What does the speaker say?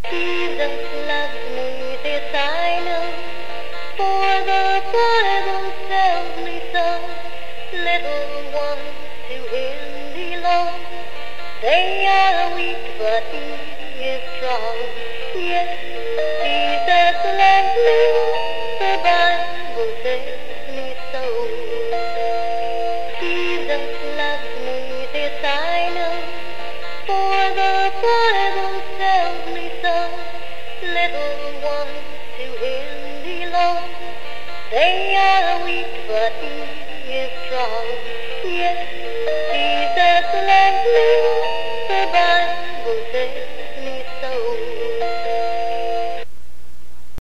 Jesus loves me, this I know, for the Bible tells me so. Little ones to Him belong. They are weak, but He is strong. Yes, Jesus loves me, the Bible tells me so. Jesus loves me, this I know, for the Bible tells me so. Little ones to Him belong. They are weak, but He is strong. Yes, Jesus loves me, the Bible